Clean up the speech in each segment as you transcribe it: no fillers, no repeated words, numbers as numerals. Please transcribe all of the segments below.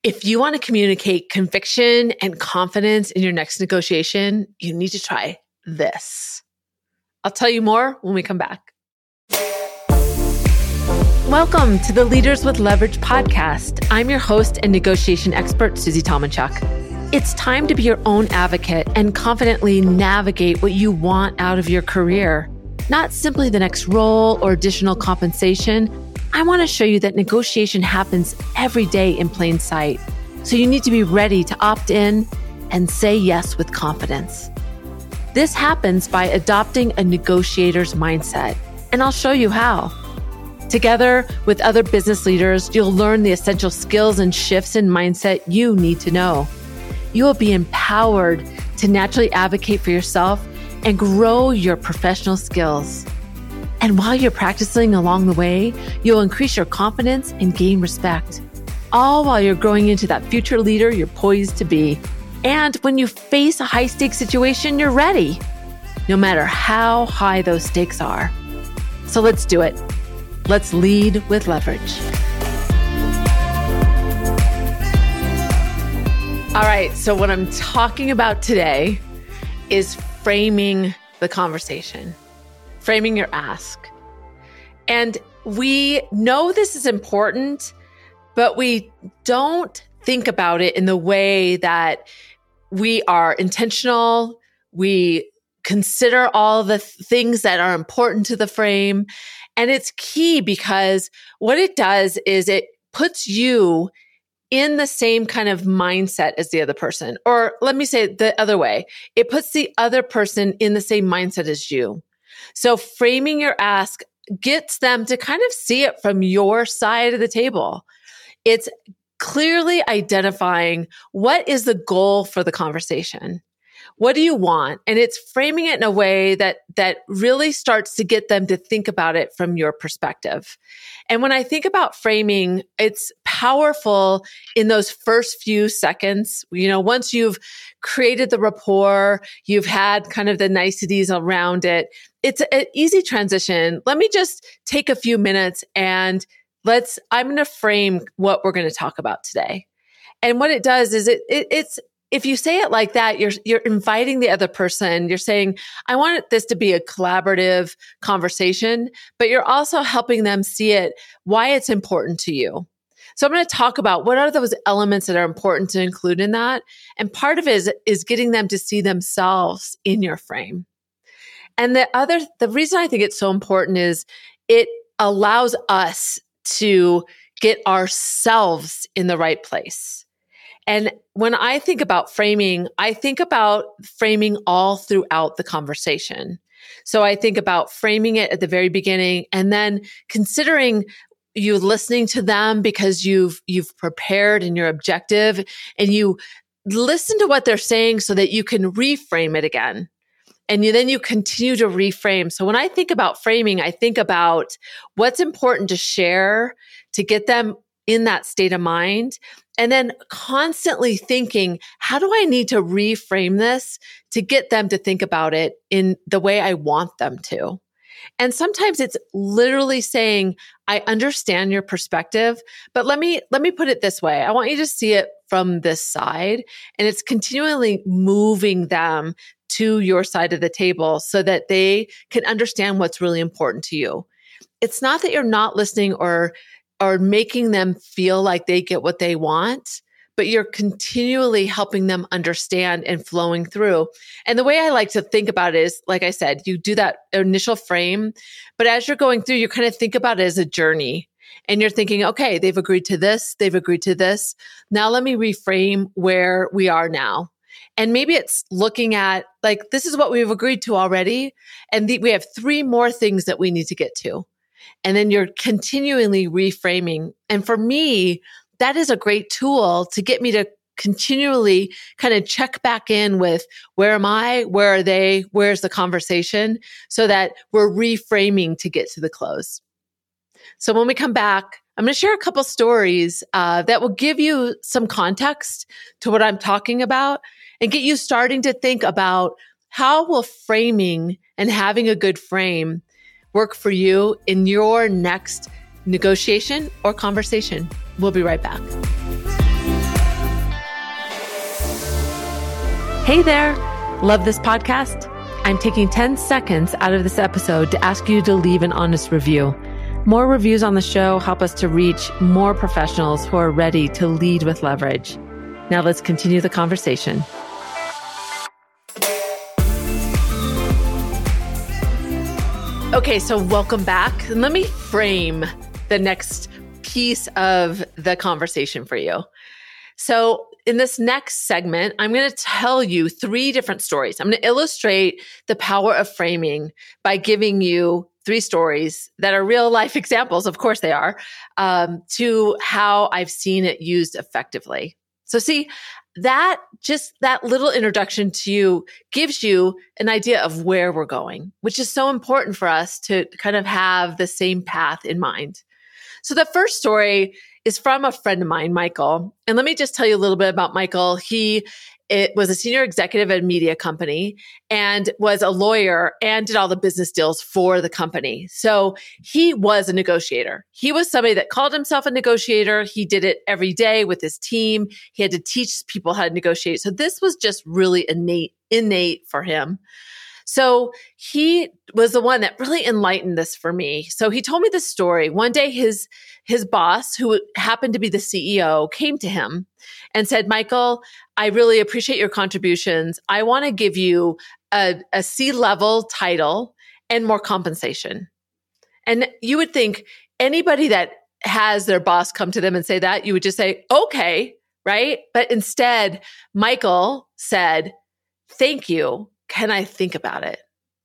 If you want to communicate conviction and confidence in your next negotiation, you need to try this. I'll tell you more when we come back. Welcome to the Leaders with Leverage podcast. I'm your host and negotiation expert, Susie Tomanchuk. It's time to be your own advocate and confidently navigate what you want out of your career. Not simply the next role or additional compensation. I want to show you that negotiation happens every day in plain sight. So you need to be ready to opt in and say yes with confidence. This happens by adopting a negotiator's mindset, and I'll show you how. Together with other business leaders, you'll learn the essential skills and shifts in mindset you need to know. You will be empowered to naturally advocate for yourself and grow your professional skills. And while you're practicing along the way, you'll increase your confidence and gain respect, all while you're growing into that future leader you're poised to be. And when you face a high-stakes situation, you're ready, no matter how high those stakes are. So let's do it. Let's lead with leverage. All right, so what I'm talking about today is framing the conversation. Framing your ask. And we know this is important, but we don't think about it in the way that we are intentional. We consider all the things that are important to the frame. And it's key because what it does is it puts you in the same kind of mindset as the other person. Or let me say it the other way. It puts the other person in the same mindset as you. So framing your ask gets them to kind of see it from your side of the table. It's clearly identifying what is the goal for the conversation. What do you want? And it's framing it in a way that really starts to get them to think about it from your perspective. And when I think about framing, it's powerful in those first few seconds. Once you've created the rapport, you've had kind of the niceties around it, it's an easy transition. Let me just take a few minutes and I'm going to frame what we're going to talk about today. And what it does is it's if you say it like that, you're inviting the other person. You're saying, I want this to be a collaborative conversation, but you're also helping them see it, why it's important to you. So I'm going to talk about what are those elements that are important to include in that. And part of it is getting them to see themselves in your frame. And the reason I think it's so important is it allows us to get ourselves in the right place. And when I think about framing, I think about framing all throughout the conversation. So I think about framing it at the very beginning and then considering you listening to them because you've prepared and you're objective and you listen to what they're saying so that you can reframe it again. And then you continue to reframe. So when I think about framing, I think about what's important to share to get them in that state of mind. And then constantly thinking, how do I need to reframe this to get them to think about it in the way I want them to? And sometimes it's literally saying, I understand your perspective, but let me put it this way. I want you to see it from this side. And it's continually moving them to your side of the table so that they can understand what's really important to you. It's not that you're not listening or making them feel like they get what they want, but you're continually helping them understand and flowing through. And the way I like to think about it is, like I said, you do that initial frame, but as you're going through, you kind of think about it as a journey. And you're thinking, okay, they've agreed to this, they've agreed to this. Now let me reframe where we are now. And maybe it's looking at, like, this is what we've agreed to already. And we have 3 more things that we need to get to. And then you're continually reframing. And for me, that is a great tool to get me to continually kind of check back in with where am I? Where are they? Where's the conversation? So that we're reframing to get to the close. So when we come back, I'm going to share a couple stories that will give you some context to what I'm talking about and get you starting to think about how will framing and having a good frame work for you in your next negotiation or conversation. We'll be right back. Hey there. Love this podcast? I'm taking 10 seconds out of this episode to ask you to leave an honest review. More reviews on the show help us to reach more professionals who are ready to lead with leverage. Now let's continue the conversation. Okay, so welcome back. And let me frame the next piece of the conversation for you. So in this next segment, I'm going to tell you 3 different stories. I'm going to illustrate the power of framing by giving you 3 stories that are real life examples, of course they are, to how I've seen it used effectively. So see, that little introduction to you gives you an idea of where we're going, which is so important for us to kind of have the same path in mind. So the first story is from a friend of mine, Michael. And let me just tell you a little bit about Michael. He was a senior executive at a media company and was a lawyer and did all the business deals for the company. So he was a negotiator. He was somebody that called himself a negotiator. He did it every day with his team. He had to teach people how to negotiate. So this was just really innate for him. So he was the one that really enlightened this for me. So he told me this story. One day his boss, who happened to be the CEO, came to him and said, Michael, I really appreciate your contributions. I want to give you a C-level title and more compensation. And you would think anybody that has their boss come to them and say that, you would just say, okay, right? But instead, Michael said, thank you. Can I think about it?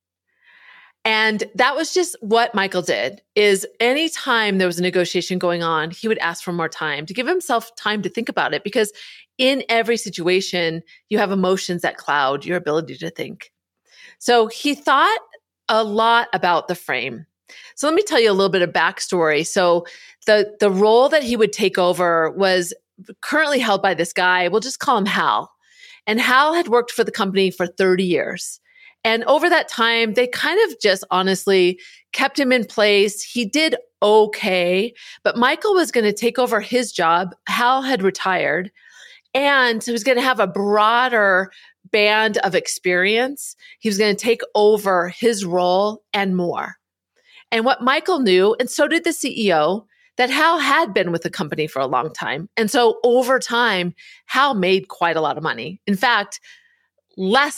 And that was just what Michael did, is anytime there was a negotiation going on, he would ask for more time to give himself time to think about it, because in every situation, you have emotions that cloud your ability to think. So he thought a lot about the frame. So let me tell you a little bit of backstory. So the role that he would take over was currently held by this guy. We'll just call him Hal. And Hal had worked for the company for 30 years. And over that time, they kind of just honestly kept him in place. He did okay, but Michael was going to take over his job. Hal had retired, and he was going to have a broader band of experience. He was going to take over his role and more. And what Michael knew, and so did the CEO, that Hal had been with the company for a long time. And so over time, Hal made quite a lot of money. In fact, more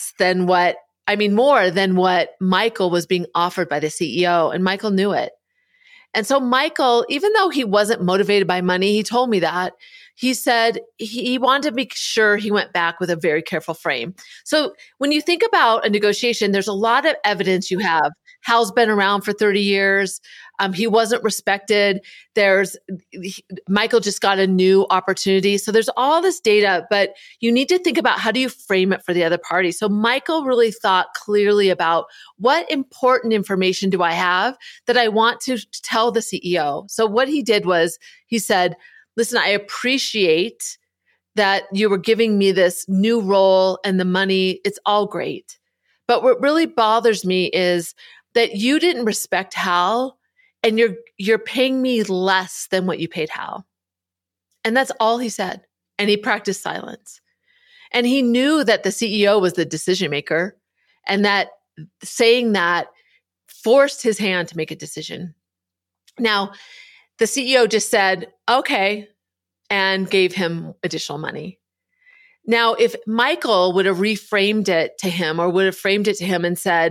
than what Michael was being offered by the CEO. And Michael knew it. And so Michael, even though he wasn't motivated by money, he told me that, he said he wanted to make sure he went back with a very careful frame. So when you think about a negotiation, there's a lot of evidence you have. Hal's been around for 30 years. He wasn't respected. Michael just got a new opportunity. So there's all this data, but you need to think about how do you frame it for the other party. So Michael really thought clearly about what important information do I have that I want to tell the CEO. So what he did was he said, listen, I appreciate that you were giving me this new role and the money. It's all great. But what really bothers me is that you didn't respect Hal, and you're paying me less than what you paid Hal. And that's all he said. And he practiced silence. And he knew that the CEO was the decision maker, and that saying that forced his hand to make a decision. Now, the CEO just said, okay, and gave him additional money. Now, if Michael would have reframed it to him, or would have framed it to him and said,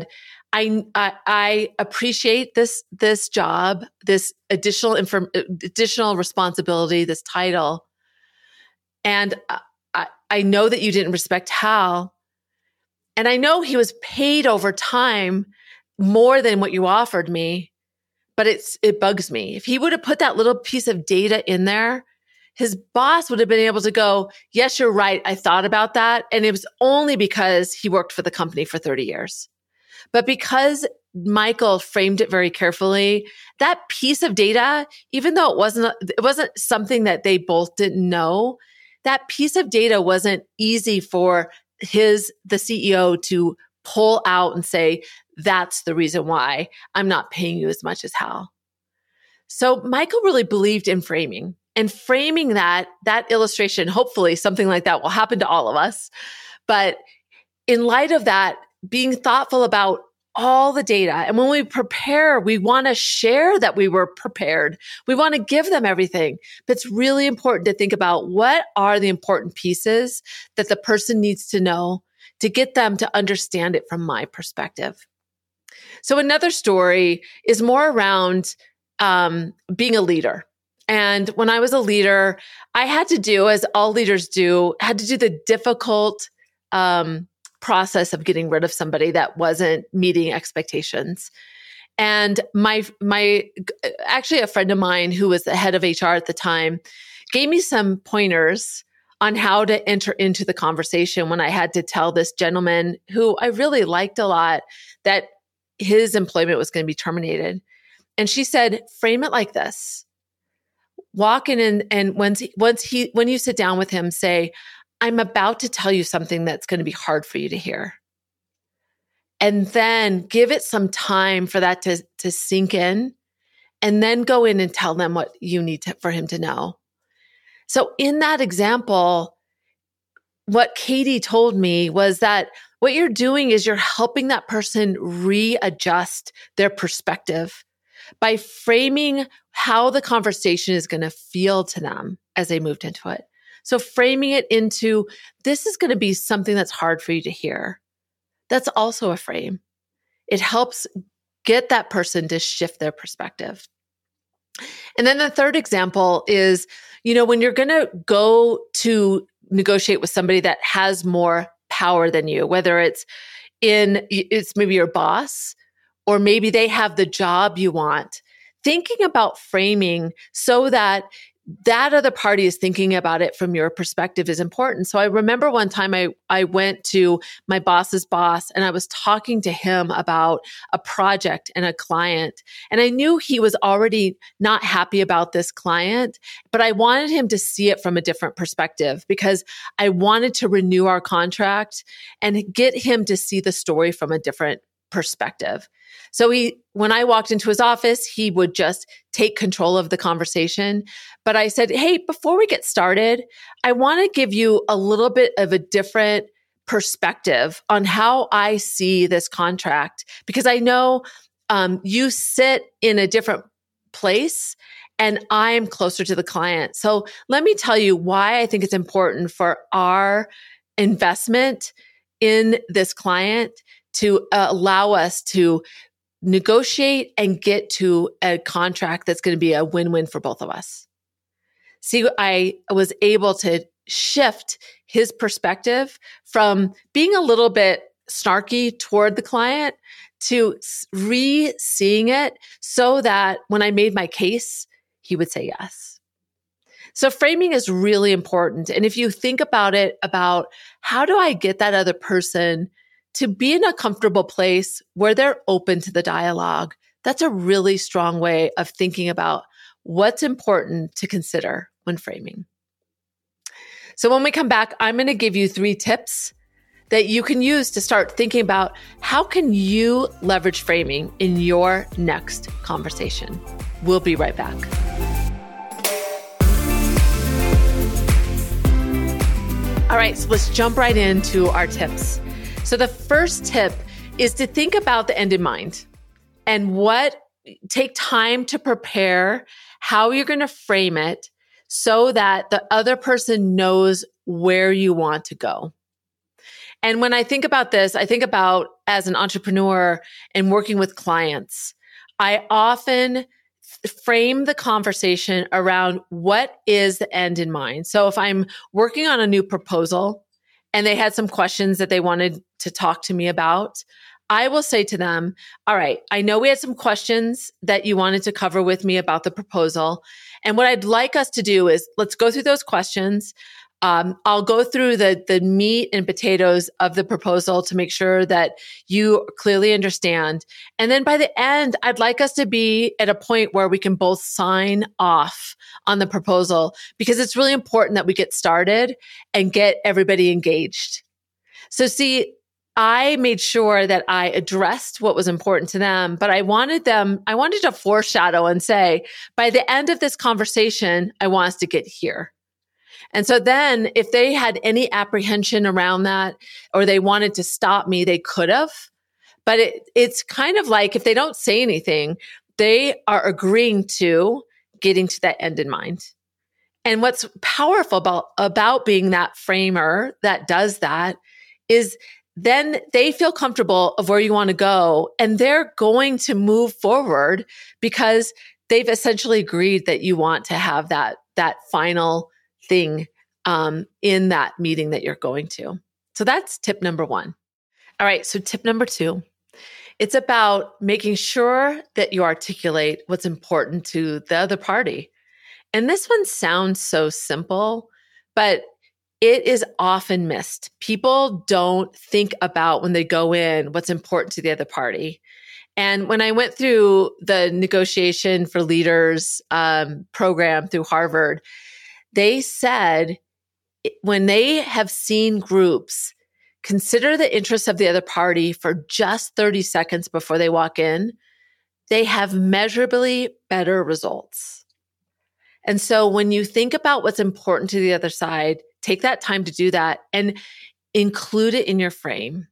I appreciate this job, this additional responsibility, this title, and I know that you didn't respect Hal, and I know he was paid over time more than what you offered me, but it bugs me. If he would have put that little piece of data in there, his boss would have been able to go, yes, you're right, I thought about that, and it was only because he worked for the company for 30 years. But because Michael framed it very carefully, that piece of data, even though it wasn't something that they both didn't know, that piece of data wasn't easy for the CEO to pull out and say, that's the reason why I'm not paying you as much as Hal. So Michael really believed in framing, and framing that illustration. Hopefully something like that will happen to all of us. But in light of that, being thoughtful about all the data. And when we prepare, we want to share that we were prepared. We want to give them everything. But it's really important to think about what are the important pieces that the person needs to know to get them to understand it from my perspective. So another story is more around being a leader. And when I was a leader, I had to do, as all leaders do, had to do the difficult process of getting rid of somebody that wasn't meeting expectations. And actually a friend of mine who was the head of HR at the time gave me some pointers on how to enter into the conversation when I had to tell this gentleman who I really liked a lot that his employment was going to be terminated. And she said, frame it like this. Walk in and when you sit down with him, say, I'm about to tell you something that's going to be hard for you to hear. And then give it some time for that to sink in, and then go in and tell them what you need for him to know. So in that example, what Katie told me was that what you're doing is you're helping that person readjust their perspective by framing how the conversation is going to feel to them as they moved into it. So framing it into, this is going to be something that's hard for you to hear. That's also a frame. It helps get that person to shift their perspective. And then the third example is, when you're going to go to negotiate with somebody that has more power than you, whether it's maybe your boss, or maybe they have the job you want, thinking about framing so that other party is thinking about it from your perspective is important. So I remember one time I went to my boss's boss and I was talking to him about a project and a client. And I knew he was already not happy about this client, but I wanted him to see it from a different perspective because I wanted to renew our contract and get him to see the story from a different perspective. So when I walked into his office, he would just take control of the conversation. But I said, hey, before we get started, I want to give you a little bit of a different perspective on how I see this contract, because I know you sit in a different place and I'm closer to the client. So let me tell you why I think it's important for our investment in this client to allow us to negotiate and get to a contract that's going to be a win-win for both of us. See, I was able to shift his perspective from being a little bit snarky toward the client to re-seeing it so that when I made my case, he would say yes. So framing is really important. And if you think about it, about how do I get that other person to be in a comfortable place where they're open to the dialogue, that's a really strong way of thinking about what's important to consider when framing. So when we come back, I'm going to give you 3 tips that you can use to start thinking about how can you leverage framing in your next conversation. We'll be right back. All right, so let's jump right into our tips. So the first tip is to think about the end in mind and take time to prepare how you're going to frame it so that the other person knows where you want to go. And when I think about this, I think about as an entrepreneur and working with clients, I often frame the conversation around what is the end in mind. So if I'm working on a new proposal and they had some questions that they wanted to talk to me about, I will say to them, all right, I know we had some questions that you wanted to cover with me about the proposal. And what I'd like us to do is let's go through those questions. I'll go through the meat and potatoes of the proposal to make sure that you clearly understand. And then by the end, I'd like us to be at a point where we can both sign off on the proposal, because it's really important that we get started and get everybody engaged. So see, I made sure that I addressed what was important to them, but I wanted to foreshadow and say, by the end of this conversation, I want us to get here. And so then if they had any apprehension around that or they wanted to stop me, they could have. But it's kind of like if they don't say anything, they are agreeing to getting to that end in mind. And what's powerful about being that framer that does that is then they feel comfortable of where you want to go and they're going to move forward because they've essentially agreed that you want to have that final thing in that meeting that you're going to. So that's tip number 1. All right. So tip number 2, it's about making sure that you articulate what's important to the other party. And this one sounds so simple, but it is often missed. People don't think about when they go in what's important to the other party. And when I went through the Negotiation for Leaders program through Harvard, they said when they have seen groups consider the interests of the other party for just 30 seconds before they walk in, they have measurably better results. And so when you think about what's important to the other side, take that time to do that and include it in your frame.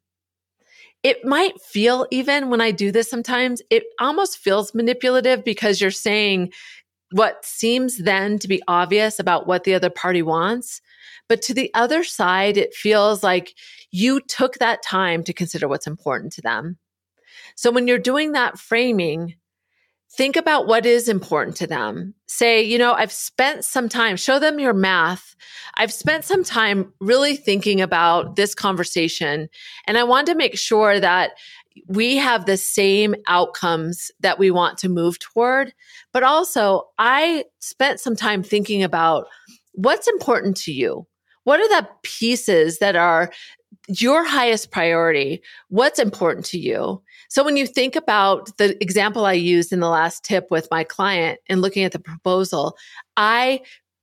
It might feel, even when I do this sometimes, it almost feels manipulative because you're saying what seems then to be obvious about what the other party wants. But to the other side, it feels like you took that time to consider what's important to them. So when you're doing that framing, think about what is important to them. Say, I've spent some time, show them your math. I've spent some time really thinking about this conversation, and I want to make sure that we have the same outcomes that we want to move toward. But also, I spent some time thinking about what's important to you. What are the pieces that are your highest priority? What's important to you? So when you think about the example I used in the last tip with my client and looking at the proposal, I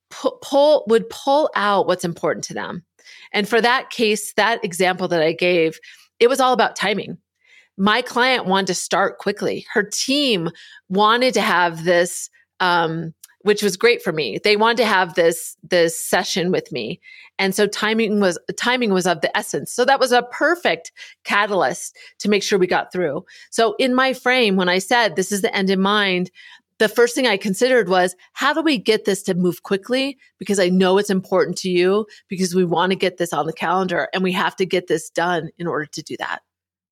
would pull out what's important to them. And for that case, that example that I gave, it was all about timing. My client wanted to start quickly. Her team wanted to have this, which was great for me. They wanted to have this session with me. And so timing was of the essence. So that was a perfect catalyst to make sure we got through. So in my frame, when I said this is the end in mind, the first thing I considered was, how do we get this to move quickly? Because I know it's important to you, because we want to get this on the calendar and we have to get this done in order to do that.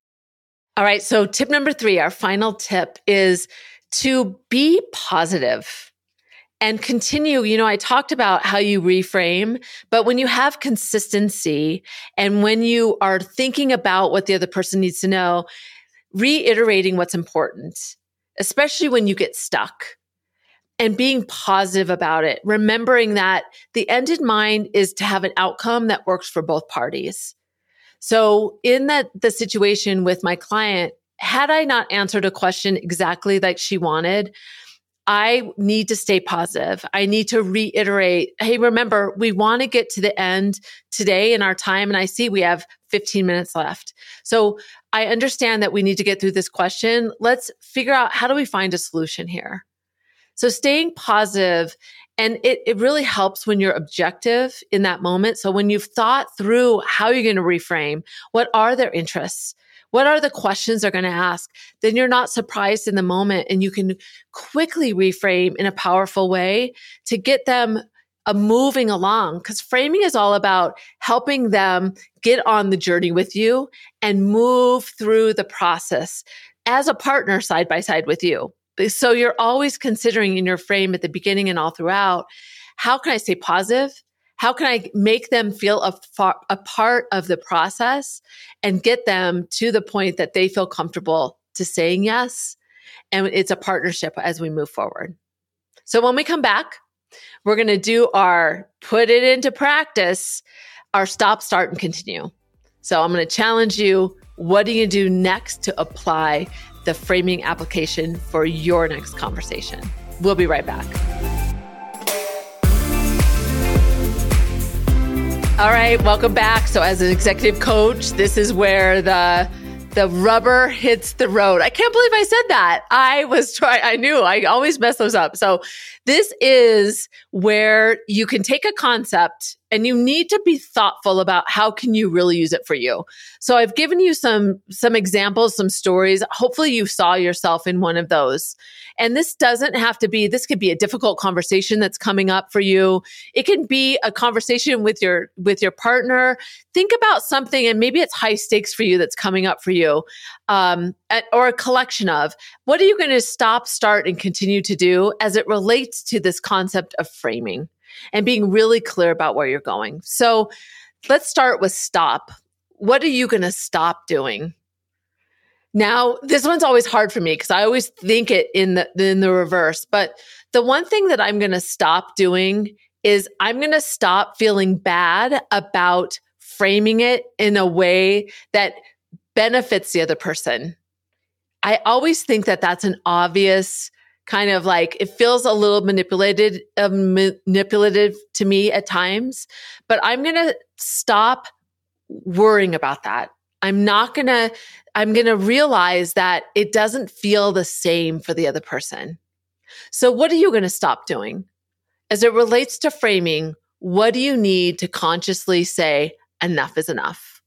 All right. So tip number 3, our final tip, is to be positive. And continue, I talked about how you reframe, but when you have consistency and when you are thinking about what the other person needs to know, reiterating what's important, especially when you get stuck, and being positive about it, remembering that the end in mind is to have an outcome that works for both parties. So in the situation with my client, had I not answered a question exactly like she wanted, I need to stay positive. I need to reiterate, hey, remember, we want to get to the end today in our time. And I see we have 15 minutes left. So I understand that we need to get through this question. Let's figure out, how do we find a solution here? So staying positive, and it really helps when you're objective in that moment. So when you've thought through how you're going to reframe, what are their interests? What are the questions they're going to ask? Then you're not surprised in the moment, and you can quickly reframe in a powerful way to get them moving along. Because framing is all about helping them get on the journey with you and move through the process as a partner side by side with you. So you're always considering in your frame at the beginning and all throughout, how can I stay positive? How can I make them feel a part of the process and get them to the point that they feel comfortable to saying yes? And it's a partnership as we move forward. So when we come back, we're going to do our put it into practice, our stop, start, and continue. So I'm going to challenge you. What are you going to do next to apply the framing application for your next conversation? We'll be right back. All right, welcome back. So as an executive coach, this is where the rubber hits the road. I can't believe I said that. I knew I always mess those up. So this is where you can take a concept and you need to be thoughtful about how can you really use it for you. So I've given you some examples, some stories. Hopefully you saw yourself in one of those. And this doesn't have to be, this could be a difficult conversation that's coming up for you. It can be a conversation with your partner. Think about something, and maybe it's high stakes for you that's coming up for you, or a collection of. What are you going to stop, start, and continue to do as it relates to this concept of framing and being really clear about where you're going? So let's start with stop. What are you going to stop doing? Now, this one's always hard for me because I always think it in the reverse. But the one thing that I'm going to stop doing is I'm going to stop feeling bad about framing it in a way that benefits the other person. I always think that that's an obvious kind of like, it feels a little manipulative to me at times, but I'm going to stop worrying about that. I'm going to realize that it doesn't feel the same for the other person. So what are you going to stop doing? As it relates to framing, what do you need to consciously say, enough is enough?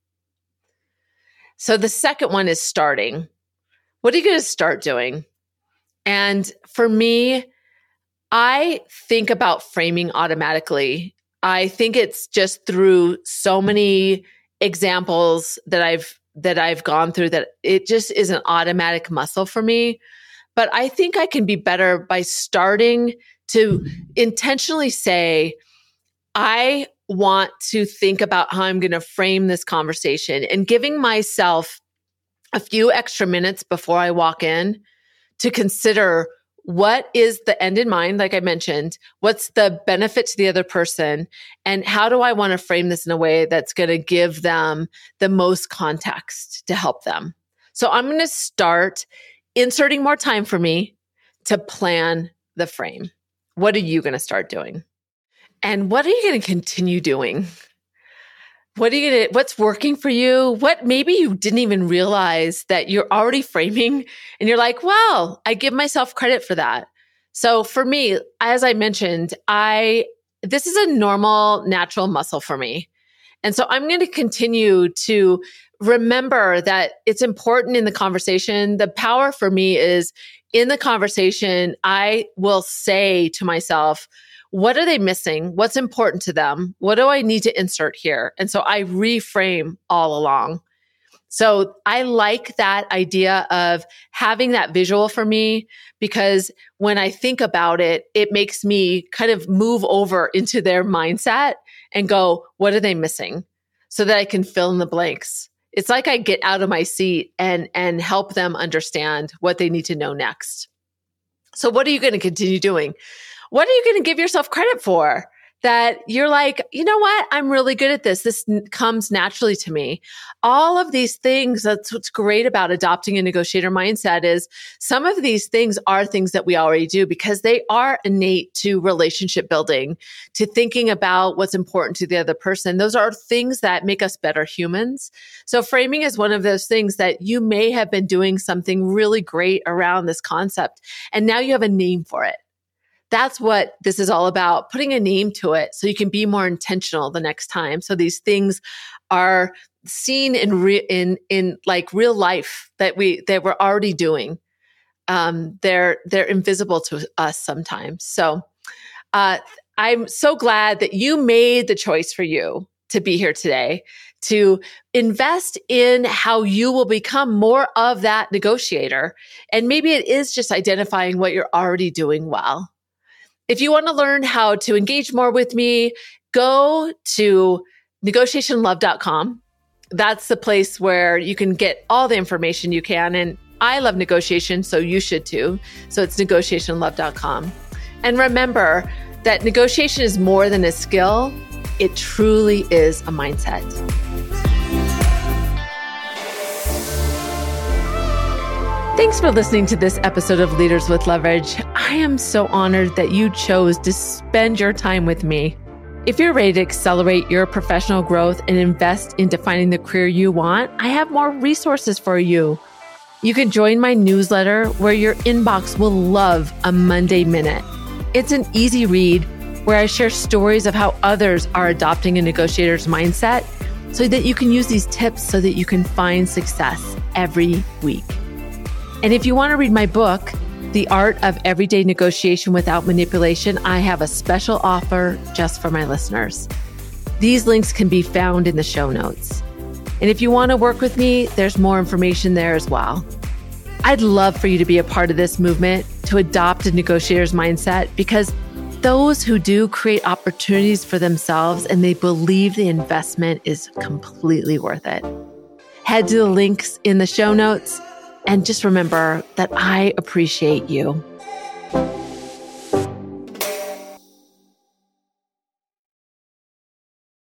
So the second one is starting. What are you going to start doing? And for me, I think about framing automatically. I think it's just through so many examples that I've gone through that it just is an automatic muscle for me. But I think I can be better by starting to intentionally say, I want to think about how I'm going to frame this conversation, and giving myself a few extra minutes before I walk in to consider what is the end in mind, like I mentioned, what's the benefit to the other person, and how do I want to frame this in a way that's going to give them the most context to help them. So I'm going to start inserting more time for me to plan the frame. What are you going to start doing? And what are you going to continue doing? What's working for you? What maybe you didn't even realize that you're already framing, and you're like, wow, I give myself credit for that. So for me, as I mentioned, this is a normal, natural muscle for me. And so I'm going to continue to remember that it's important in the conversation. The power for me is in the conversation, I will say to myself, what are they missing? What's important to them? What do I need to insert here? And so I reframe all along. So I like that idea of having that visual for me, because when I think about it, it makes me kind of move over into their mindset and go, what are they missing? So that I can fill in the blanks. It's like I get out of my seat and help them understand what they need to know next. So what are you going to continue doing? What are you going to give yourself credit for? That you're like, you know what? I'm really good at this. This comes naturally to me. All of these things, that's what's great about adopting a negotiator mindset, is some of these things are things that we already do because they are innate to relationship building, to thinking about what's important to the other person. Those are things that make us better humans. So framing is one of those things that you may have been doing something really great around this concept, and now you have a name for it. That's what this is all about, putting a name to it so you can be more intentional the next time. So these things are seen in like real life that we're already doing. They're invisible to us sometimes. So I'm so glad that you made the choice for you to be here today, to invest in how you will become more of that negotiator. And maybe it is just identifying what you're already doing well. If you want to learn how to engage more with me, go to negotiationlove.com. That's the place where you can get all the information you can. And I love negotiation, so you should too. So it's negotiationlove.com. And remember that negotiation is more than a skill. It truly is a mindset. Thanks for listening to this episode of Leaders with Leverage. I am so honored that you chose to spend your time with me. If you're ready to accelerate your professional growth and invest in defining the career you want, I have more resources for you. You can join my newsletter where your inbox will love a Monday Minute. It's an easy read, where I share stories of how others are adopting a negotiator's mindset so that you can use these tips so that you can find success every week. And if you want to read my book, The Art of Everyday Negotiation Without Manipulation, I have a special offer just for my listeners. These links can be found in the show notes. And if you want to work with me, there's more information there as well. I'd love for you to be a part of this movement to adopt a negotiator's mindset, because those who do create opportunities for themselves and they believe the investment is completely worth it. Head to the links in the show notes and just remember that I appreciate you.